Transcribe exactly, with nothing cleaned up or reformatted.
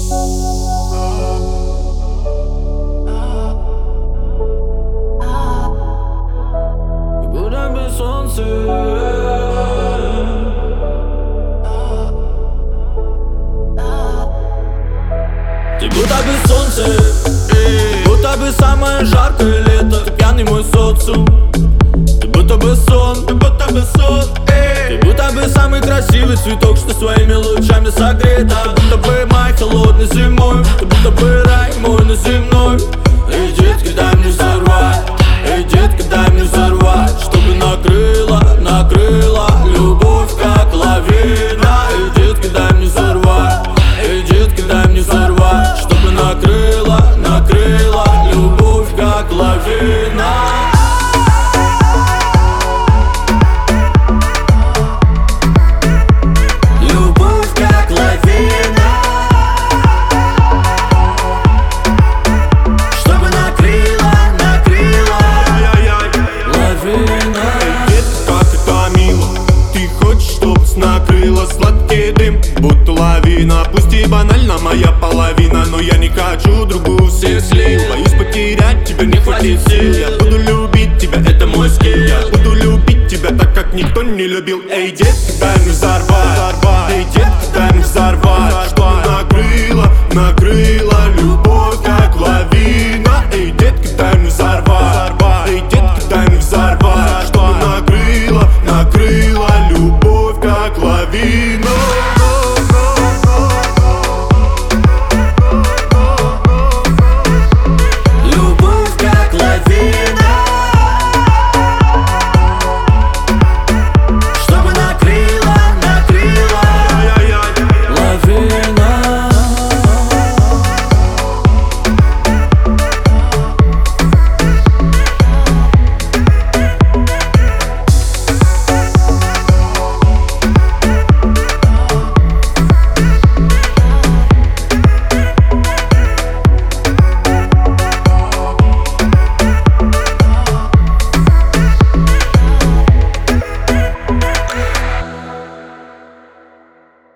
Будто бы солнце, ты будто бы солнце, будто бы самое жаркое лето. Ты пьяный мой социум, ты будто бы сон, ты будто бы сон. Ты будто бы самый красивый цветок, что своими лучами согрет. Ты будто бы май холодной зимой, ты будто бы рай мой на земной. Эй, детка, дай мне взорвать, эй, детка, дай мне взорвать, чтобы накрыла, накрыла любовь как лавина. Эй, детка, дай мне взорвать, эй, детка, дай мне взорвать, чтобы накрыла, накрыла любовь как лавина. Накрыла сладкий дым, будто лавина. Пусть и банально моя половина, но я не хочу другую всех слил. Боюсь потерять тебя, не хватит сил. Я буду любить тебя, это мой скилл. Я буду любить тебя так, как никто не любил. Эй, детка, дай мне взорвать, эй, детка, дай мне взорвать.